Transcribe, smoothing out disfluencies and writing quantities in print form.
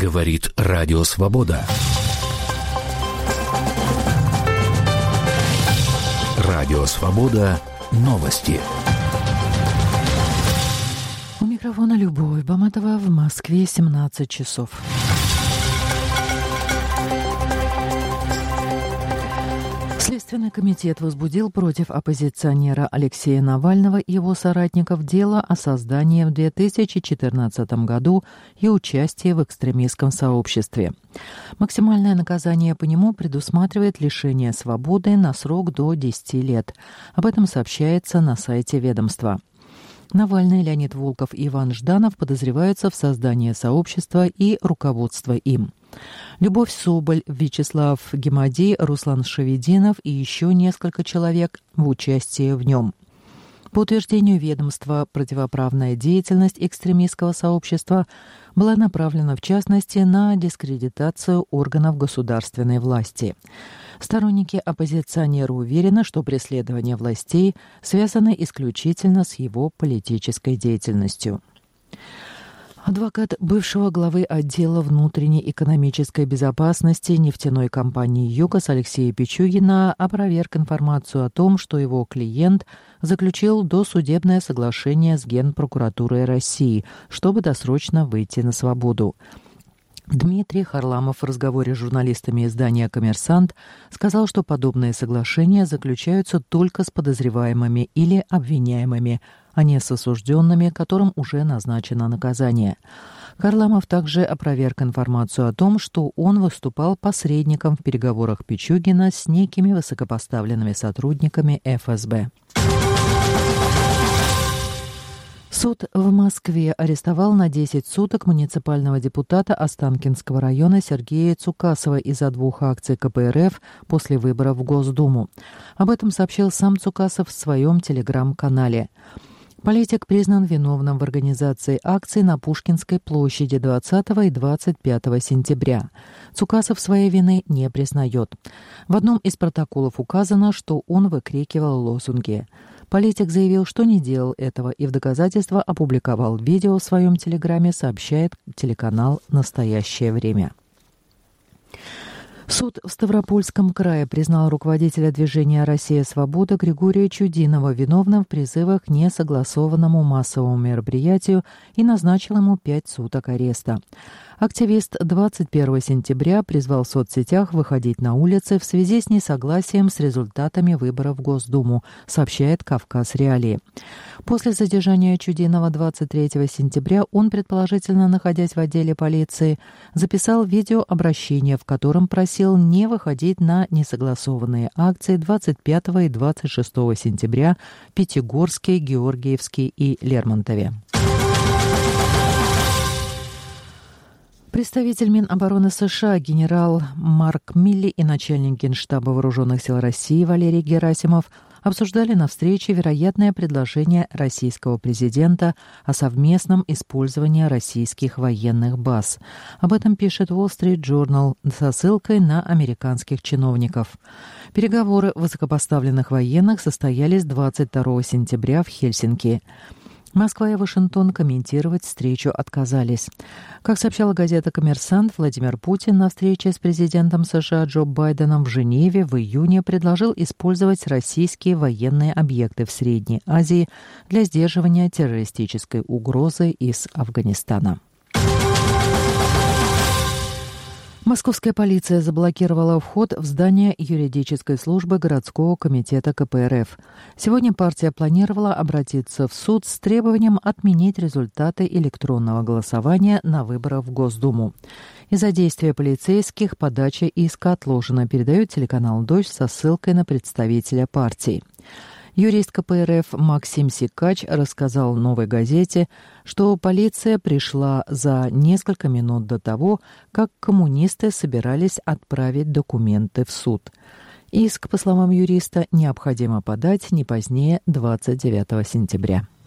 Говорит Радио Свобода. Радио Свобода. Новости. У микрофона Любовь Баматова, в Москве 17 часов. Следственный комитет возбудил против оппозиционера Алексея Навального и его соратников дело о создании в 2014 году и участии в экстремистском сообществе. Максимальное наказание по нему предусматривает лишение свободы на срок до 10 лет. Об этом сообщается на сайте ведомства. Навальный, Леонид Волков и Иван Жданов подозреваются в создании сообщества и руководства им. Любовь Соболь, Вячеслав Гемадий, Руслан Шавединов и еще несколько человек в участии в нем. По утверждению ведомства, противоправная деятельность экстремистского сообщества была направлена в частности на дискредитацию органов государственной власти. Сторонники оппозиционера уверены, что преследование властей связано исключительно с его политической деятельностью. Адвокат бывшего главы отдела внутренней экономической безопасности нефтяной компании «ЮКОС» Алексея Пичугина опроверг информацию о том, что его клиент заключил досудебное соглашение с Генпрокуратурой России, чтобы досрочно выйти на свободу. Дмитрий Харламов в разговоре с журналистами издания «Коммерсант» сказал, что подобные соглашения заключаются только с подозреваемыми или обвиняемыми, а не с осужденными, которым уже назначено наказание. Харламов также опроверг информацию о том, что он выступал посредником в переговорах Пичугина с некими высокопоставленными сотрудниками ФСБ. Суд в Москве арестовал на 10 суток муниципального депутата Останкинского района Сергея Цукасова из-за 2 акций КПРФ после выборов в Госдуму. Об этом сообщил сам Цукасов в своем телеграм-канале. Политик признан виновным в организации акций на Пушкинской площади 20 и 25 сентября. Цукасов своей вины не признает. В одном из протоколов указано, что он выкрикивал лозунги. Политик заявил, что не делал этого, и в доказательство опубликовал видео в своем телеграме, сообщает телеканал «Настоящее время». Суд в Ставропольском крае признал руководителя движения «Россия. Свобода» Григория Чудинова виновным в призывах к несогласованному массовому мероприятию и назначил ему 5 суток ареста. Активист 21 сентября призвал в соцсетях выходить на улицы в связи с несогласием с результатами выборов в Госдуму, сообщает «Кавказ Реалии». После задержания Чудинова 23 сентября он, предположительно находясь в отделе полиции, записал видеообращение, в котором просил не выходить на несогласованные акции 25 и 26 сентября в Пятигорске, Георгиевске и Лермонтове. Представитель Минобороны США генерал Марк Милли и начальник Генштаба Вооруженных сил России Валерий Герасимов обсуждали на встрече вероятное предложение российского президента о совместном использовании российских военных баз. Об этом пишет Wall Street Journal со ссылкой на американских чиновников. Переговоры высокопоставленных военных состоялись 22 сентября в Хельсинки. Москва и Вашингтон комментировать встречу отказались. Как сообщала газета «Коммерсант», Владимир Путин на встрече с президентом США Джо Байденом в Женеве в июне предложил использовать российские военные объекты в Средней Азии для сдерживания террористической угрозы из Афганистана. Московская полиция заблокировала вход в здание юридической службы городского комитета КПРФ. Сегодня партия планировала обратиться в суд с требованием отменить результаты электронного голосования на выборах в Госдуму. Из-за действия полицейских подача иска отложена, передает телеканал «Дождь» со ссылкой на представителя партии. Юрист КПРФ Максим Сикач рассказал «Новой газете», что полиция пришла за несколько минут до того, как коммунисты собирались отправить документы в суд. Иск, по словам юриста, необходимо подать не позднее 29 сентября.